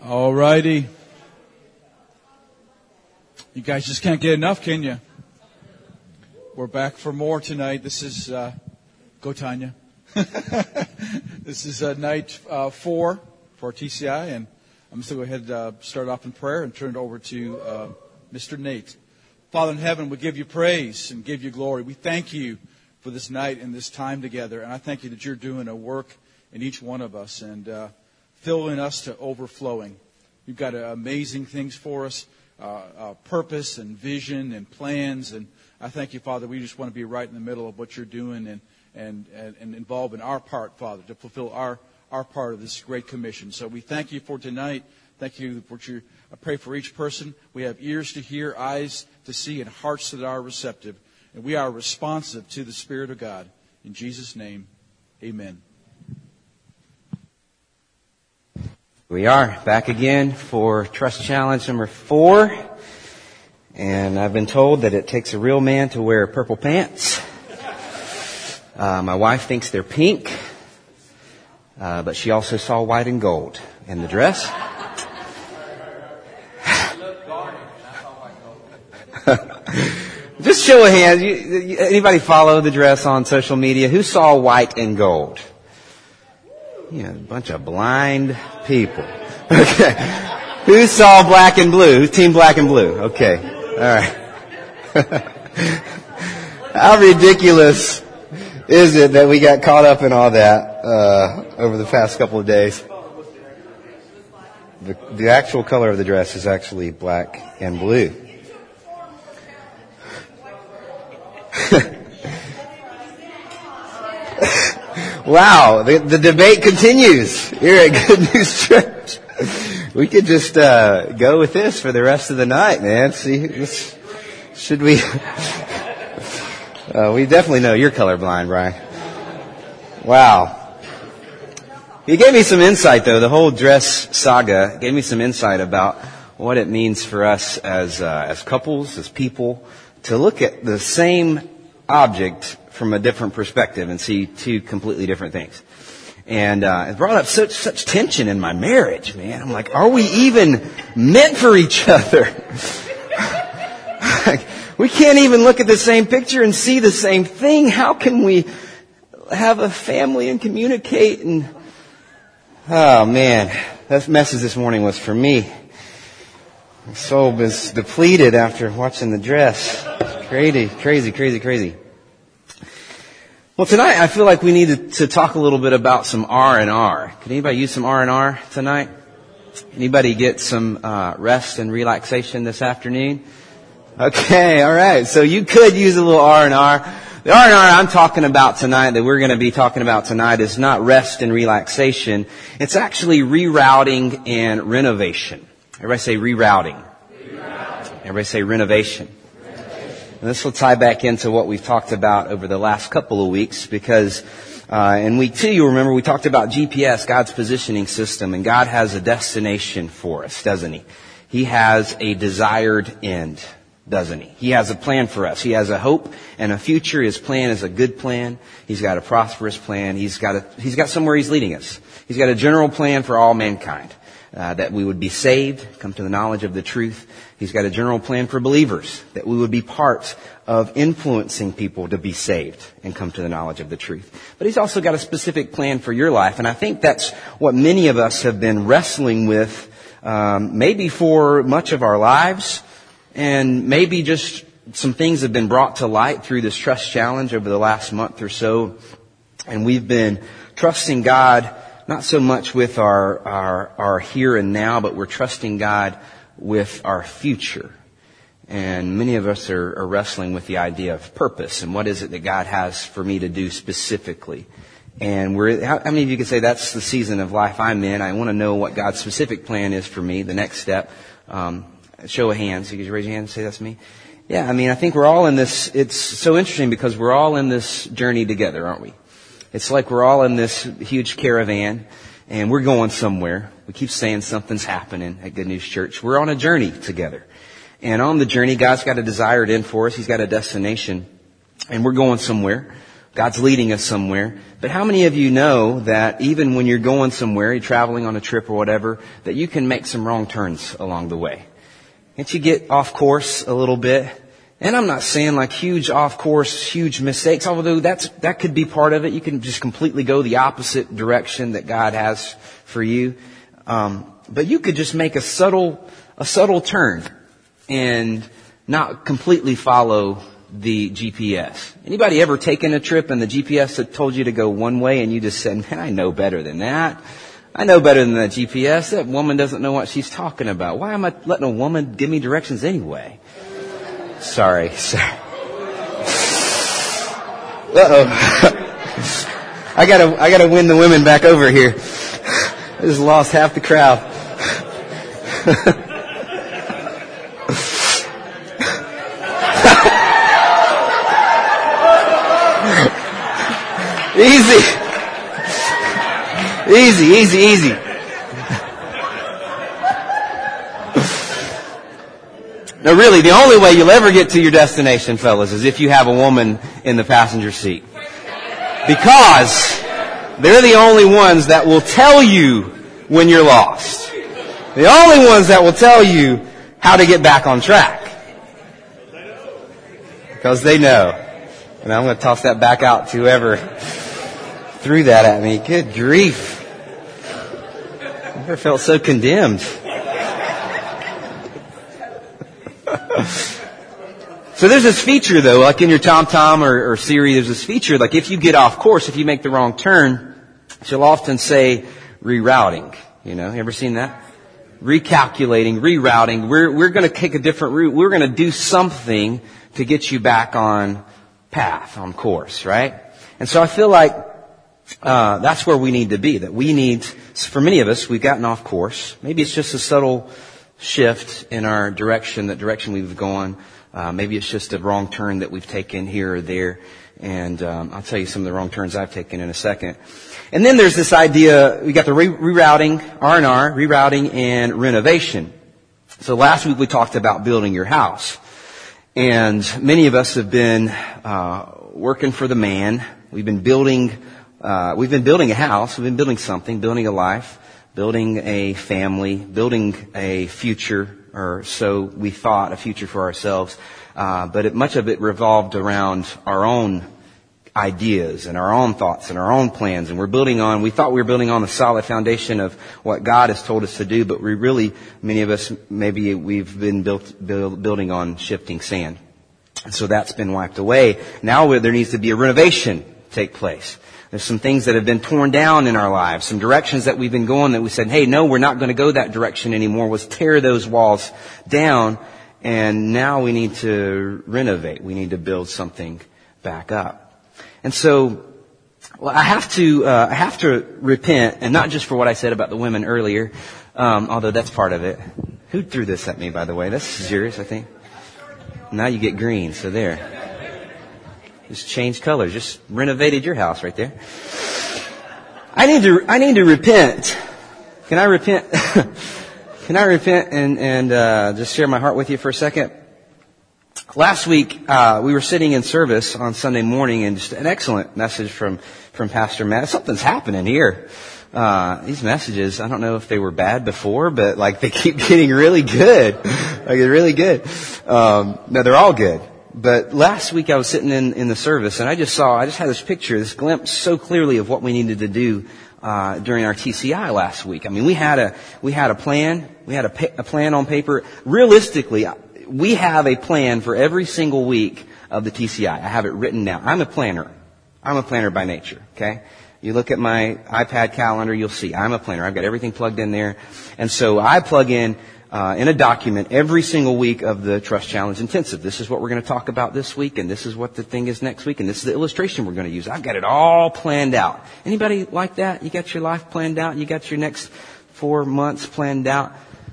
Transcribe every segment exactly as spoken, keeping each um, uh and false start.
All righty. You guys just can't get enough, can you? We're back for more tonight. This is, uh, go Tanya. This is uh, night uh, four for T C I, and I'm just going to go ahead and uh, start off in prayer and turn it over to uh, Mister Nate. Father in heaven, we give you praise and give you glory. We thank you for this night and this time together, and I thank you that you're doing a work in each one of us and uh, filling us to overflowing. You've got uh, amazing things for us, uh, uh, purpose and vision and plans, and I thank you, Father. We just want to be right in the middle of what you're doing and and and, and involved in our part, Father, to fulfill our our part of this great commission. So we thank you for tonight. Thank you for your. I pray for each person. We have ears to hear, eyes to see, and hearts that are receptive, and we are responsive to the Spirit of God. In Jesus' name, amen. We are back again for Trust Challenge number four. And I've been told that it takes a real man to wear purple pants. Uh, my wife thinks they're pink. Uh, but she also saw white and gold in the dress. Just show of hands. You, you, anybody follow the dress on social media? Who saw white and gold? You know, a bunch of blind people. Okay. Who saw black and blue? Who's team black and blue? Okay. All right. How ridiculous is it that we got caught up in all that uh, over the past couple of days? The, the actual color of the dress is actually black and blue. Wow, the, the debate continues here at Good News Church. We could just uh, go with this for the rest of the night, man. See, this, should we? uh, we definitely know you're colorblind, Brian. Wow. He gave me some insight, though. The whole dress saga gave me some insight about what it means for us as uh, as couples, as people, to look at the same object from a different perspective and see two completely different things. And uh, it brought up such such tension in my marriage, man. I'm like, are we even meant for each other? We can't even look at the same picture and see the same thing. How can we have a family and communicate? And oh man, that message this morning was for me. My soul was depleted after watching the dress. Crazy, crazy, crazy, crazy. Well, tonight I feel like we need to, to talk a little bit about some R and R. Can anybody use some R and R tonight? Anybody get some uh, rest and relaxation this afternoon? Okay, all right. So you could use a little R and R. The R and R I'm talking about tonight, that we're going to be talking about tonight, is not rest and relaxation. It's actually rerouting and renovation. Everybody say rerouting. Rerouting. Everybody say renovation. And this will tie back into what we've talked about over the last couple of weeks, because uh, in week two, you remember we talked about G P S, God's positioning system, and God has a destination for us, doesn't He? He has a desired end, doesn't He? He has a plan for us. He has a hope and a future. His plan is a good plan. He's got a prosperous plan. He's got a, He's got somewhere He's leading us. He's got a general plan for all mankind, uh, that we would be saved, come to the knowledge of the truth. He's got a general plan for believers, that we would be part of influencing people to be saved and come to the knowledge of the truth. But He's also got a specific plan for your life, and I think that's what many of us have been wrestling with, um, maybe for much of our lives, and maybe just some things have been brought to light through this Trust Challenge over the last month or so, and we've been trusting God not so much with our our, our here and now, but we're trusting God with our future. And many of us are, are wrestling with the idea of purpose and what is it that God has for me to do specifically. And we're, how, how many of you can say that's the season of life I'm in? I want to know what God's specific plan is for me, the next step. Um, show of hands. You can raise your hand and say that's me. Yeah, I mean, I think we're all in this. It's so interesting because we're all in this journey together, aren't we? It's like we're all in this huge caravan and we're going somewhere. We keep saying something's happening at Good News Church. We're on a journey together. And on the journey, God's got a desired end for us. He's got a destination. And we're going somewhere. God's leading us somewhere. But how many of you know that even when you're going somewhere, you're traveling on a trip or whatever, that you can make some wrong turns along the way? Can't you get off course a little bit? And I'm not saying like huge off course, huge mistakes, although that's, that could be part of it. You can just completely go the opposite direction that God has for you. Um, but you could just make a subtle, a subtle turn and not completely follow the G P S. Anybody ever taken a trip and the G P S had told you to go one way and you just said, man, I know better than that. I know better than that G P S. That woman doesn't know what she's talking about. Why am I letting a woman give me directions anyway? Sorry, sorry. Uh-oh. I gotta, I gotta win the women back over here. I just lost half the crowd. Easy. Easy, easy, easy. Now really, the only way you'll ever get to your destination, fellas, is if you have a woman in the passenger seat. Because they're the only ones that will tell you when you're lost. The only ones that will tell you how to get back on track. Because they know. And I'm going to toss that back out to whoever threw that at me. Good grief. I never felt so condemned. So there's this feature though, like in your TomTom or, or Siri, there's this feature, like if you get off course, if you make the wrong turn, she'll often say rerouting. You know, you ever seen that? Recalculating, rerouting. We're, we're going to take a different route. We're going to do something to get you back on path, on course, right? And so I feel like, uh, that's where we need to be, that we need, for many of us, we've gotten off course. Maybe it's just a subtle shift in our direction, that direction we've gone. Uh, maybe it's just a wrong turn that we've taken here or there. And um, I'll tell you some of the wrong turns I've taken in a second. And then there's this idea, we got the re- rerouting, R and R, rerouting and renovation. So last week we talked about building your house. And many of us have been uh working for the man. We've been building, uh we've been building a house, we've been building something, building a life, building a family, building a future, or so we thought, a future for ourselves. Uh, but it, much of it revolved around our own ideas and our own thoughts and our own plans. And we're building on, we thought we were building on the solid foundation of what God has told us to do, but we really, many of us, maybe we've been built, build, building on shifting sand. And so that's been wiped away. Now there needs to be a renovation take place. There's some things that have been torn down in our lives, some directions that we've been going that we said, hey, no, we're not going to go that direction anymore. Let's tear those walls down. And now we need to renovate. We need to build something back up. And so, well, I have to, uh, I have to repent, and not just for what I said about the women earlier, um, although that's part of it. Who threw this at me, by the way? This is yours, I think. Now you get green, so there. Just changed colors. Just renovated your house right there. I need to, I need to repent. Can I repent? Can I repent and, and, uh, just share my heart with you for a second? Last week, uh, we were sitting in service on Sunday morning, and just an excellent message from, from Pastor Matt. Something's happening here. Uh, these messages, I don't know if they were bad before, but like they keep getting really good. Like they're really good. Um, no, they're all good. But last week I was sitting in, in the service, and I just saw, I just had this picture, this glimpse so clearly of what we needed to do, uh, during our T C I last week. I mean, we had a, we had a plan, we had a, pa- a plan on paper. Realistically, we have a plan for every single week of the T C I. I have it written down. I'm a planner. I'm a planner by nature, okay? You look at my iPad calendar, you'll see I'm a planner. I've got everything plugged in there. And so I plug in, uh, in a document every single week of the Trust Challenge Intensive. This is what we're going to talk about this week, and this is what the thing is next week, and this is the illustration we're going to use. I've got it all planned out. Anybody like that? You got your life planned out? You got your next four months planned out?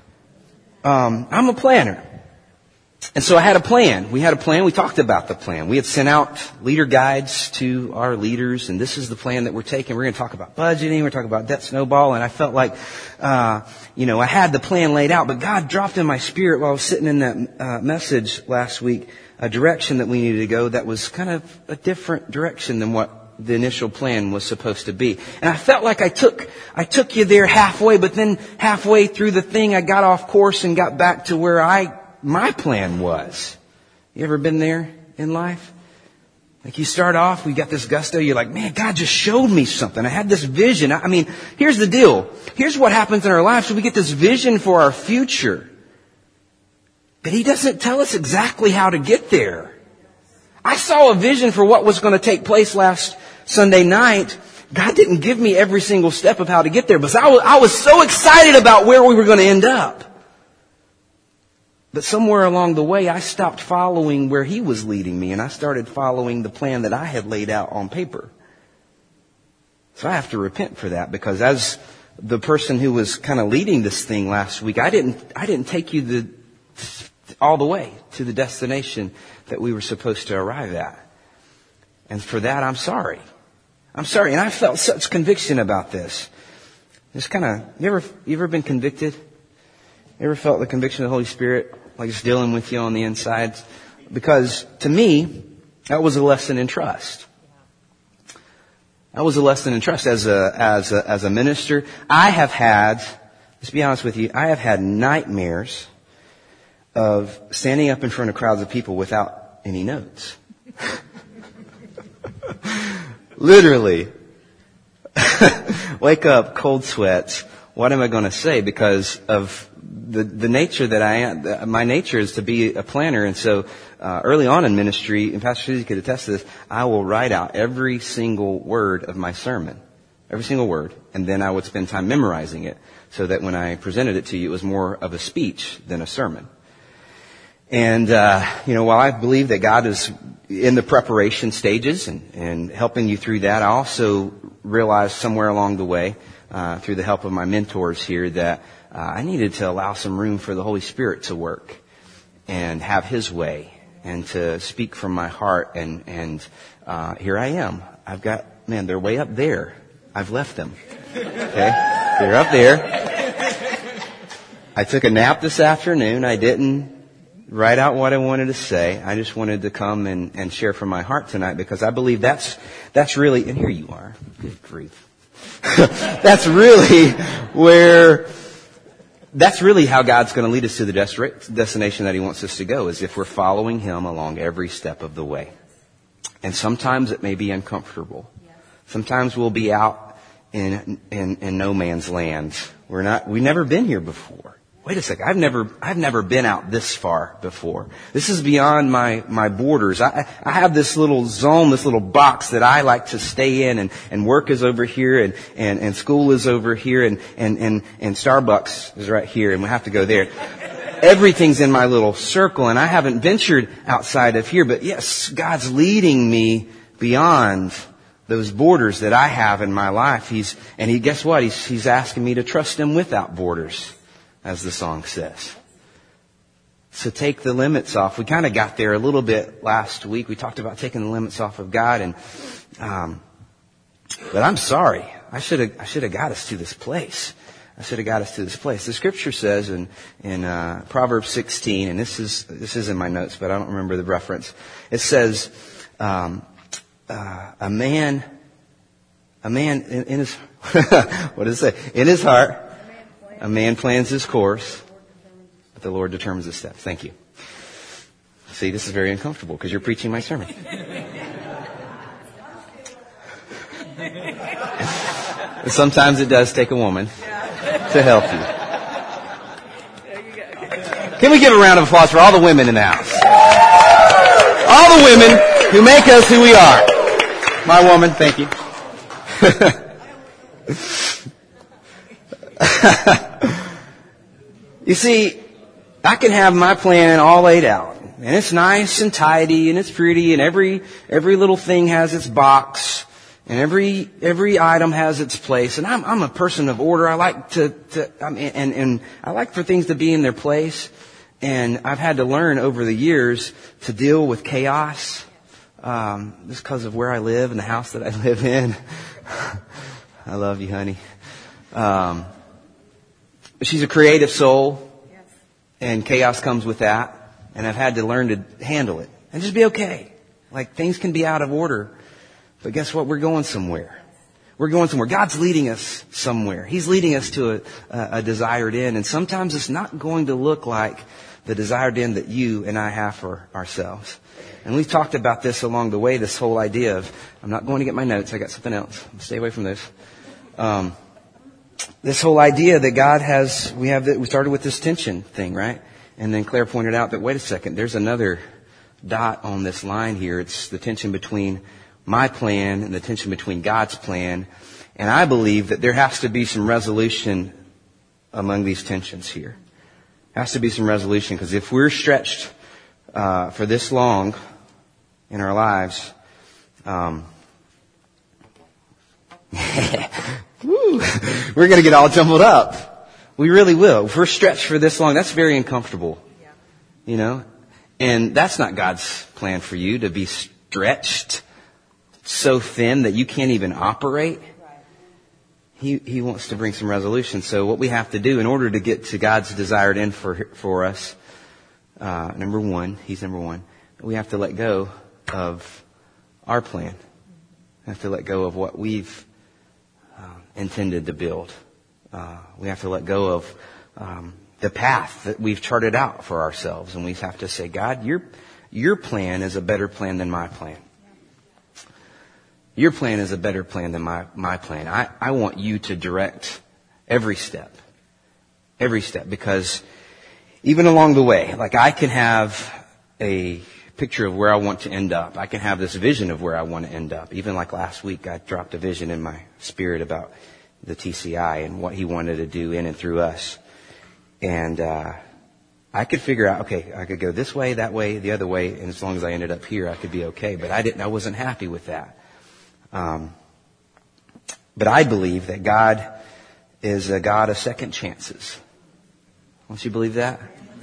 Um, I'm a planner. And so I had a plan. We had a plan. We talked about the plan. We had sent out leader guides to our leaders, and this is the plan that we're taking. We're going to talk about budgeting. We're talking about debt snowball. And I felt like, uh, you know, I had the plan laid out, but God dropped in my spirit while I was sitting in that uh, message last week a direction that we needed to go that was kind of a different direction than what the initial plan was supposed to be. And I felt like I took, I took you there halfway, but then halfway through the thing, I got off course and got back to where I, my plan was. You ever been there in life? Like you start off, we got this gusto, you're like, man, God just showed me something. I had this vision. I mean, here's the deal. Here's what happens in our lives. So we get this vision for our future. But He doesn't tell us exactly how to get there. I saw a vision for what was going to take place last Sunday night. God didn't give me every single step of how to get there, but I was, I was so excited about where we were going to end up. But somewhere along the way, I stopped following where He was leading me, and I started following the plan that I had laid out on paper. So I have to repent for that, because as the person who was kind of leading this thing last week, I didn't, I didn't take you the, all the way to the destination that we were supposed to arrive at. And for that, I'm sorry. I'm sorry. And I felt such conviction about this. Just kind of, you ever, you ever been convicted? You ever felt the conviction of the Holy Spirit, like it's dealing with you on the inside? Because to me, that was a lesson in trust. That was a lesson in trust. As a, as a, as a minister, I have had, let's be honest with you, I have had nightmares of standing up in front of crowds of people without any notes. Literally. Wake up, cold sweats. What am I going to say? Because of the, the nature that I am. My nature is to be a planner. And so, uh, early on in ministry, and Pastor Susie could attest to this, I will write out every single word of my sermon. Every single word. And then I would spend time memorizing it, so that when I presented it to you, it was more of a speech than a sermon. And, uh, you know, while I believe that God is in the preparation stages and, and helping you through that, I also realized somewhere along the way, uh, through the help of my mentors here, that uh, I needed to allow some room for the Holy Spirit to work and have His way and to speak from my heart. And, and, uh, here I am. I've got, man, they're way up there. I've left them. Okay? They're up there. I took a nap this afternoon. I didn't write out what I wanted to say. I just wanted to come and, and share from my heart tonight, because I believe that's, that's really, and here you are. Good grief. That's really where, that's really how God's going to lead us to the destination that He wants us to go, is if we're following Him along every step of the way. And sometimes it may be uncomfortable. Sometimes we'll be out in, in, in no man's land. We're not, we've never been here before. Wait a second. I've never, I've never been out this far before. This is beyond my, my borders. I, I have this little zone, this little box that I like to stay in, and, and work is over here, and, and, and school is over here, and, and, and, and Starbucks is right here, and we have to go there. Everything's in my little circle, and I haven't ventured outside of here, but yes, God's leading me beyond those borders that I have in my life. He's, and he, guess what? He's, he's asking me to trust Him without borders, as the song says. So take the limits off. We kind of got there a little bit last week. We talked about taking the limits off of God, and um, but I'm sorry. I should have I should have got us to this place. I should have got us to this place. The Scripture says in in uh, Proverbs sixteen, and this is this is in my notes, but I don't remember the reference. It says, um, uh, "A man, a man in, in his what does it say? In his heart." A man plans his course, but the Lord determines his steps. Thank you. See, this is very uncomfortable because you're preaching my sermon. Sometimes it does take a woman to help you. Can we give a round of applause for all the women in the house? All the women who make us who we are. My woman, thank you. You see, I can have my plan all laid out, and it's nice and tidy, and it's pretty, and every every little thing has its box, and every every item has its place. And I'm I'm a person of order. I like to to I mean, and and I like for things to be in their place. And I've had to learn over the years to deal with chaos, um, just because of where I live and the house that I live in. I love you, honey. Um, She's a creative soul, and chaos comes with that. And I've had to learn to handle it. And just be okay. Like things can be out of order. But guess what? We're going somewhere. We're going somewhere. God's leading us somewhere. He's leading us to a, a, a desired end. And sometimes it's not going to look like the desired end that you and I have for ourselves. And we've talked about this along the way, this whole idea of, I'm not going to get my notes. I got something else. Stay away from this. Um, this whole idea that God has, we have, that we started with this tension thing, right? And then Claire pointed out that, wait a second, there's another dot on this line here. It's the tension between my plan and the tension between God's plan. And I believe that there has to be some resolution among these tensions here. There has to be some resolution, because if we're stretched uh, for this long in our lives, um, woo, we're going to get all jumbled up. We really will. If we're stretched for this long, that's very uncomfortable. Yeah. You know? And that's not God's plan for you, to be stretched so thin that you can't even operate. He, he wants to bring some resolution. So what we have to do in order to get to God's desired end for, for us, uh, number one, He's number one, we have to let go of our plan. We have to let go of what we've uh, intended to build. Uh, we have to let go of um, the path that we've charted out for ourselves. And we have to say, God, your, your plan is a better plan than my plan. Your plan is a better plan than my, my plan. I, I want you to direct every step. Every step. Because even along the way, like I can have a picture of where I want to end up. I can have this vision of where I want to end up. Even like last week, I dropped a vision in my spirit about the T C I and what He wanted to do in and through us. And uh I could figure out, okay, I could go this way, that way, the other way, and as long as I ended up here, I could be okay. But I didn't. I wasn't happy with that. Um, but I believe that God is a God of second chances. Don't you believe that?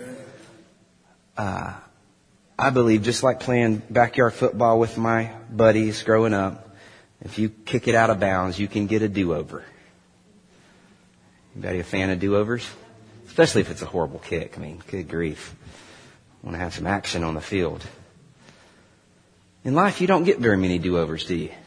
Uh, I believe, just like playing backyard football with my buddies growing up, if you kick it out of bounds, you can get a do-over. Anybody a fan of do-overs? Especially if it's a horrible kick. I mean, good grief. I want to have some action on the field. In life, you don't get very many do-overs, do you?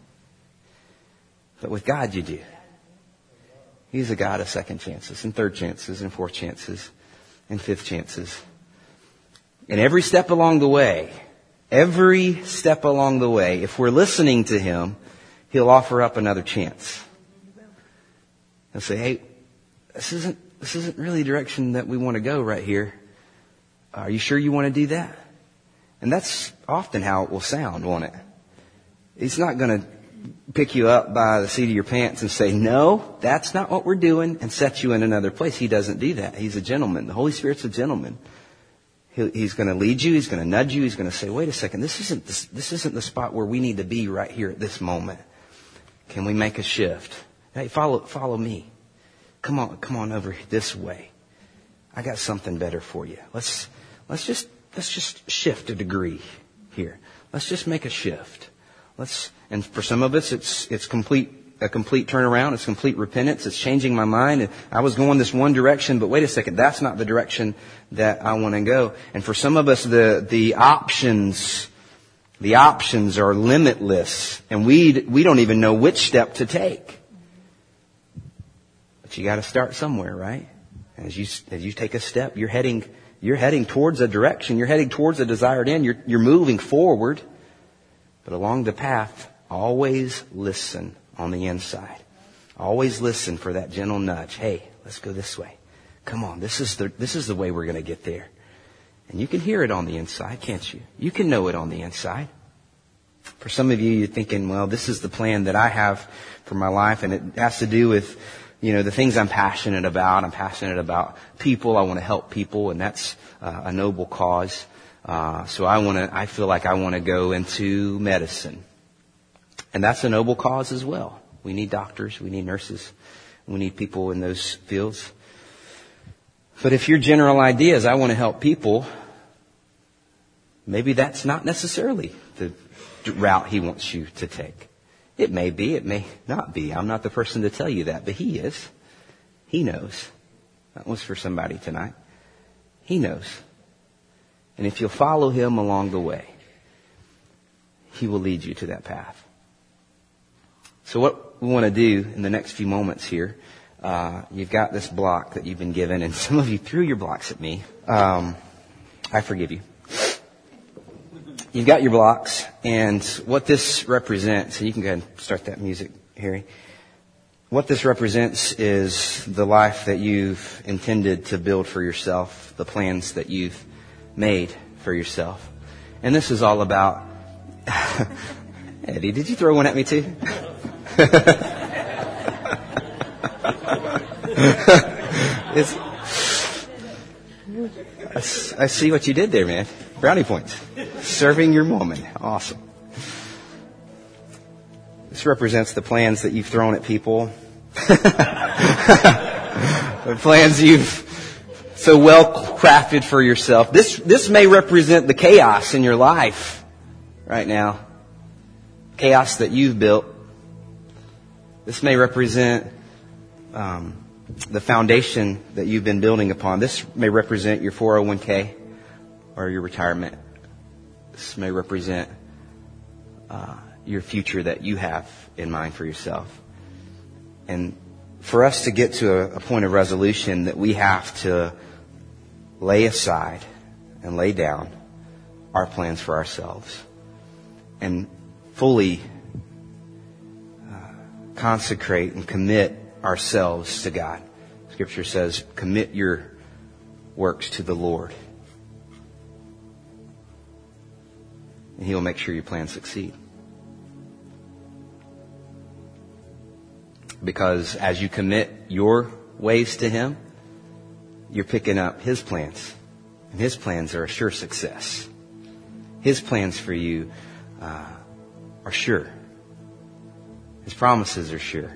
But with God, you do. He's a God of second chances and third chances and fourth chances and fifth chances. And every step along the way, every step along the way, if we're listening to Him, He'll offer up another chance. He'll say, hey, this isn't, this isn't really the direction that we want to go right here. Are you sure you want to do that? And that's often how it will sound, won't it? He's not going to pick you up by the seat of your pants and say, no, that's not what we're doing, and set you in another place. He doesn't do that. He's a gentleman. The Holy Spirit's a gentleman. He, he's going to lead you. He's going to nudge you. He's going to say, wait a second, this isn't this, this isn't the spot where we need to be right here at this moment. Can we make a shift? Hey, follow, follow me. Come on, come on over this way. I got something better for you. Let's, let's just, let's just shift a degree here. Let's just make a shift. Let's, and for some of us, it's, it's complete, a complete turnaround. It's complete repentance. It's changing my mind. I was going this one direction, but wait a second, that's not the direction that I want to go. And for some of us, the, the options, the options are limitless, and we, we don't even know which step to take. But you got to start somewhere, right? As you, as you take a step, you're heading, you're heading towards a direction. You're heading towards a desired end. You're, you're moving forward. But along the path, always listen on the inside. Always listen for that gentle nudge. Hey, let's go this way. Come on, this is the, this is the way we're going to get there. And you can hear it on the inside, can't you? You can know it on the inside. For some of you, you're thinking, well, this is the plan that I have for my life, and it has to do with, you know, the things I'm passionate about. I'm passionate about people. I want to help people, and that's uh, a noble cause. Uh, so I want to, I feel like I want to go into medicine. And that's a noble cause as well. We need doctors, we need nurses, we need people in those fields. But if your general idea is I want to help people, maybe that's not necessarily the route He wants you to take. It may be, it may not be. I'm not the person to tell you that, but He is. He knows. That was for somebody tonight. He knows. And if you'll follow Him along the way, He will lead you to that path. So what we want to do in the next few moments here, uh, you've got this block that you've been given, and some of you threw your blocks at me. Um, I forgive you. You've got your blocks, and what this represents, and you can go ahead and start that music, Harry. What this represents is the life that you've intended to build for yourself, the plans that you've made for yourself. And this is all about... Eddie, did you throw one at me too? it's, I, I see what you did there, man. Brownie points. Serving your woman. Awesome. This represents the plans that you've thrown at people. The plans you've so well crafted for yourself. This, this may represent the chaos in your life right now. Chaos that you've built. This may represent um, the foundation that you've been building upon. This may represent your four oh one k or your retirement. This may represent uh, your future that you have in mind for yourself. And for us to get to a, a point of resolution, that we have to lay aside and lay down our plans for ourselves and fully uh, consecrate and commit ourselves to God. Scripture says, commit your works to the Lord, and He will make sure your plans succeed. Because as you commit your ways to Him, you're picking up His plans. And His plans are a sure success. His plans for you uh, are sure. His promises are sure.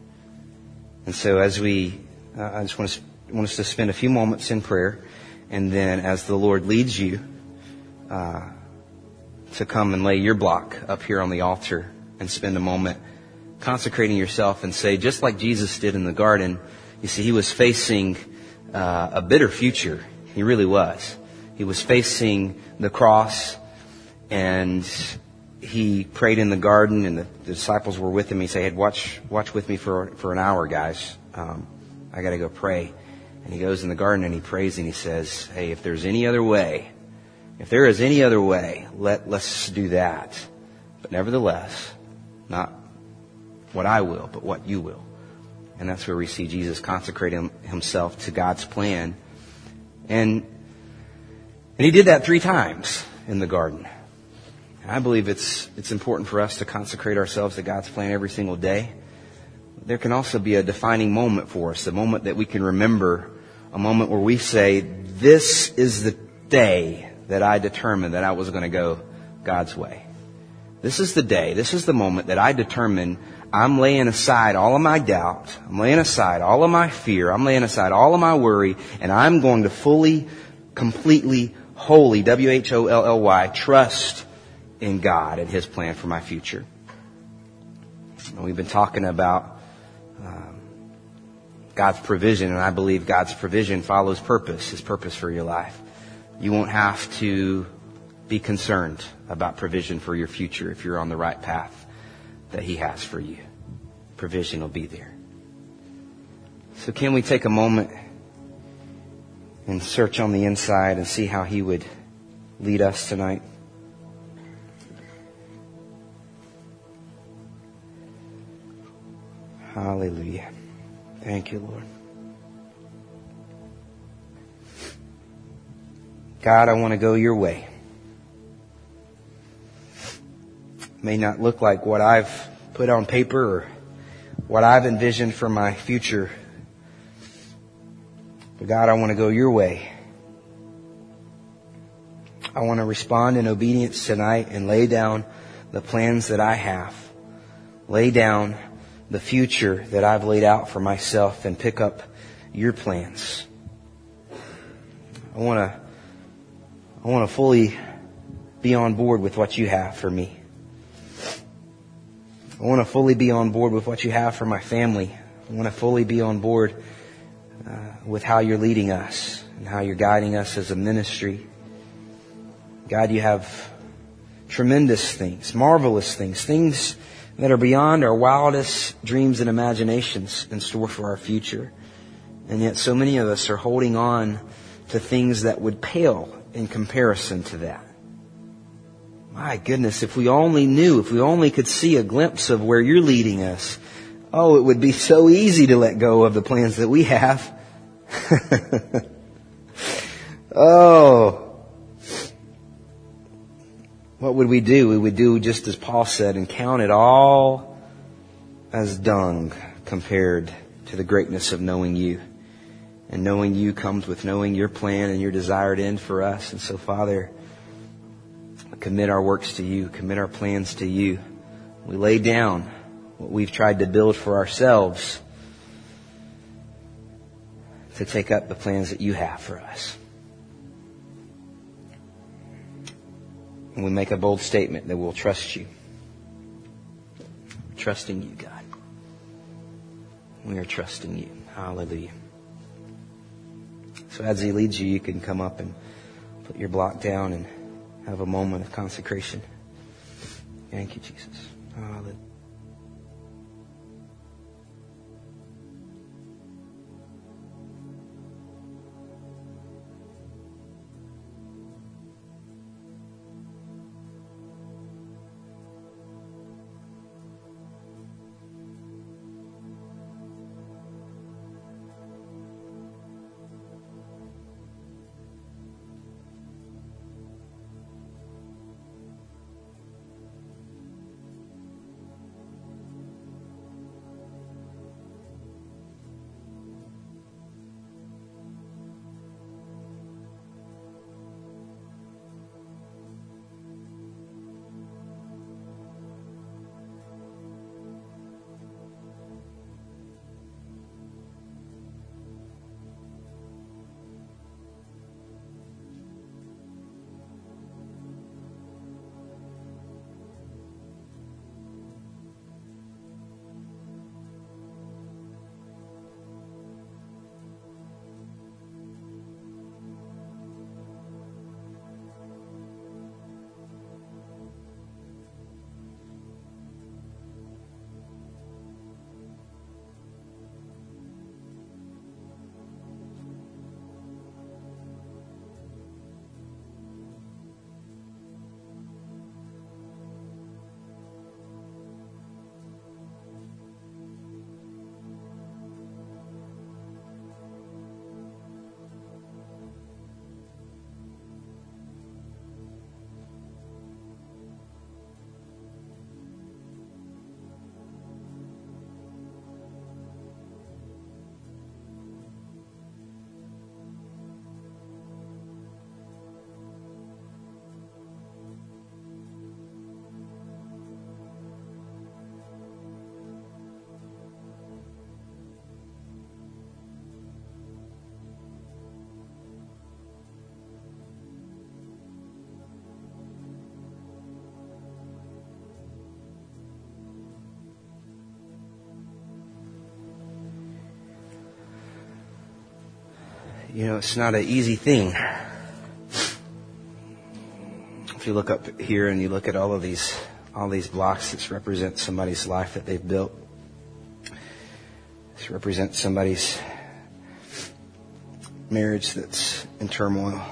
And so as we, uh, I just want, to, want us to spend a few moments in prayer. And then as the Lord leads you uh, to come and lay your block up here on the altar and spend a moment consecrating yourself and say, just like Jesus did in the garden, you see, He was facing uh, a bitter future. He really was. He was facing the cross, and He prayed in the garden, and the, the disciples were with Him. He said, hey, watch, watch with me for, for an hour, guys. Um, I got to go pray. And He goes in the garden and He prays and He says, hey, if there's any other way, if there is any other way, let, let's do that. But nevertheless, not what I will, but what you will. And that's where we see Jesus consecrating Himself to God's plan. And, and He did that three times in the garden. I believe it's, it's important for us to consecrate ourselves to God's plan every single day. There can also be a defining moment for us, a moment that we can remember, a moment where we say, this is the day that I determined that I was going to go God's way. This is the day, this is the moment that I determined I'm laying aside all of my doubt. I'm laying aside all of my fear. I'm laying aside all of my worry. And I'm going to fully, completely, wholly, W H O L L Y, trust in God and His plan for my future. And we've been talking about um, God's provision. And I believe God's provision follows purpose, His purpose for your life. You won't have to be concerned about provision for your future if you're on the right path that He has for you. Provision will be there. So can we take a moment and search on the inside and see how He would lead us tonight? Hallelujah. Thank you, Lord. God, I want to go your way. May not look like what I've put on paper or what I've envisioned for my future. But God, I want to go your way. I want to respond in obedience tonight and lay down the plans that I have. Lay down the future that I've laid out for myself and pick up your plans. I want to, I want to fully be on board with what you have for me. I want to fully be on board with what you have for my family. I want to fully be on board uh, with how you're leading us and how you're guiding us as a ministry. God, you have tremendous things, marvelous things, things that are beyond our wildest dreams and imaginations in store for our future. And yet so many of us are holding on to things that would pale in comparison to that. My goodness, if we only knew, if we only could see a glimpse of where you're leading us, oh, it would be so easy to let go of the plans that we have. Oh, what would we do? We would do just as Paul said and count it all as dung compared to the greatness of knowing you. And knowing you comes with knowing your plan and your desired end for us. And so, Father, commit our works to you, commit our plans to you. We lay down what we've tried to build for ourselves to take up the plans that you have for us. And we make a bold statement that we'll trust you. Trusting you, God. We are trusting you. Hallelujah. So as he leads you, you can come up and put your block down and have a moment of consecration. Thank you, Jesus. Hallelujah. You know, it's not an easy thing. If you look up here and you look at all of these, all these blocks, this represents somebody's life that they've built. This represents somebody's marriage that's in turmoil.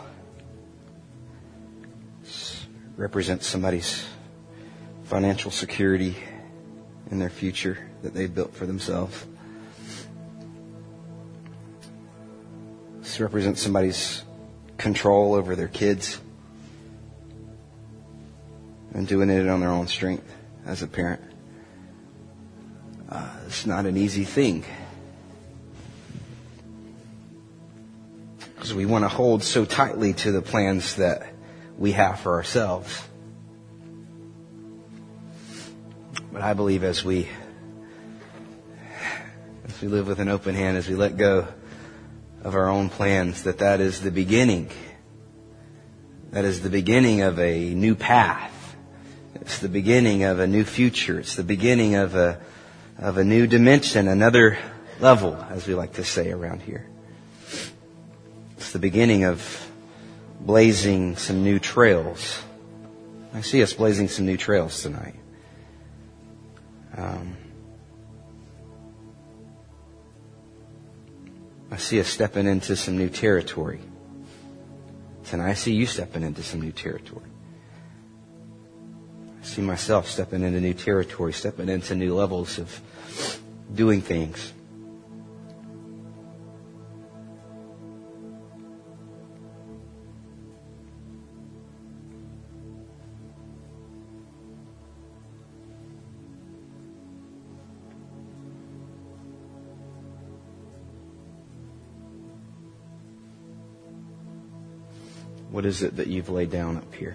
This represents somebody's financial security in their future that they've built for themselves. This represents somebody's control over their kids and doing it on their own strength as a parent. Uh, it's not an easy thing because we want to hold so tightly to the plans that we have for ourselves. But I believe as we as we live with an open hand, as we let go of our own plans, that that is the beginning. That is the beginning of a new path. It's the beginning of a new future. It's the beginning of a of a new dimension, another level, as we like to say around here. It's the beginning of blazing some new trails. I see us blazing some new trails tonight. Um, I see us stepping into some new territory. Tonight I see you stepping into some new territory. I see myself stepping into new territory, stepping into new levels of doing things. What is it that you've laid down up here?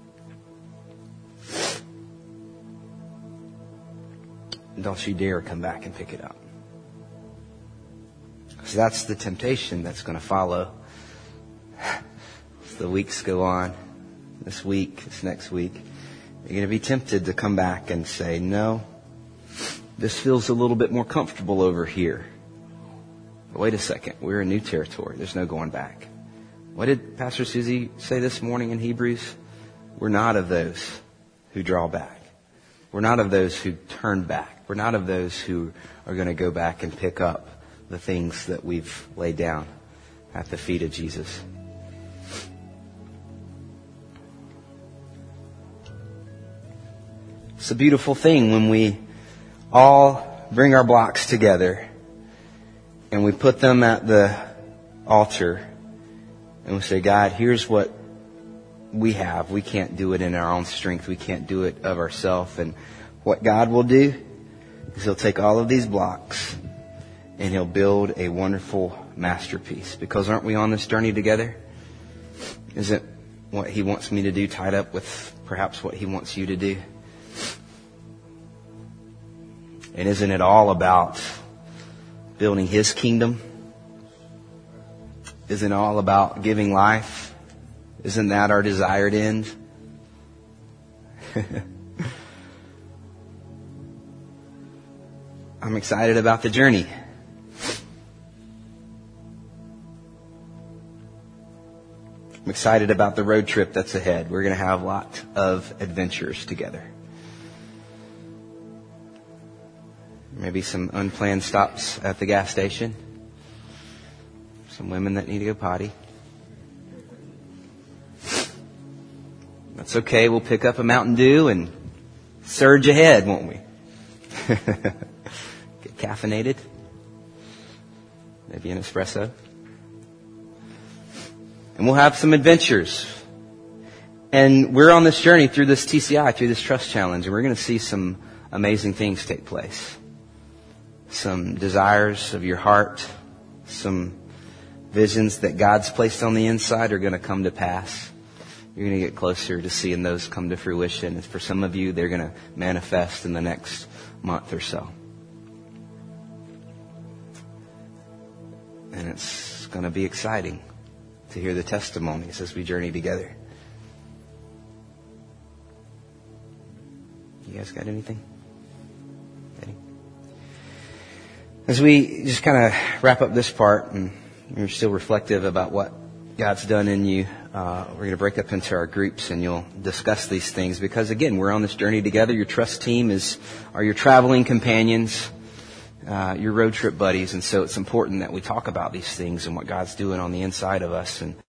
Don't you dare come back and pick it up. Because that's the temptation that's going to follow as the weeks go on. This week, this next week. You're going to be tempted to come back and say, no, this feels a little bit more comfortable over here. But wait a second, we're in new territory. There's no going back. What did Pastor Susie say this morning in Hebrews? We're not of those who draw back. We're not of those who turn back. We're not of those who are going to go back and pick up the things that we've laid down at the feet of Jesus. It's a beautiful thing when we all bring our blocks together and we put them at the altar. And we say, God, here's what we have. We can't do it in our own strength. We can't do it of ourselves. And what God will do is He'll take all of these blocks and He'll build a wonderful masterpiece. Because aren't we on this journey together? Isn't what He wants me to do tied up with perhaps what He wants you to do? And isn't it all about building His kingdom? Isn't it all about giving life? Isn't that our desired end? I'm excited about the journey. I'm excited about the road trip that's ahead. We're going to have a lot of adventures together. Maybe some unplanned stops at the gas station. Some women that need to go potty. That's okay. We'll pick up a Mountain Dew and surge ahead, won't we? Get caffeinated. Maybe an espresso. And we'll have some adventures. And we're on this journey through this T C I, through this Trust Challenge, and we're going to see some amazing things take place. Some desires of your heart, some visions that God's placed on the inside are going to come to pass. You're going to get closer to seeing those come to fruition. And for some of you, they're going to manifest in the next month or so. And it's going to be exciting to hear the testimonies as we journey together. You guys got anything? Any? As we just kind of wrap up this part and you're still reflective about what God's done in you, uh, we're going to break up into our groups and you'll discuss these things because, again, we're on this journey together. Your trust team is are your traveling companions, uh, your road trip buddies. And so it's important that we talk about these things and what God's doing on the inside of us. And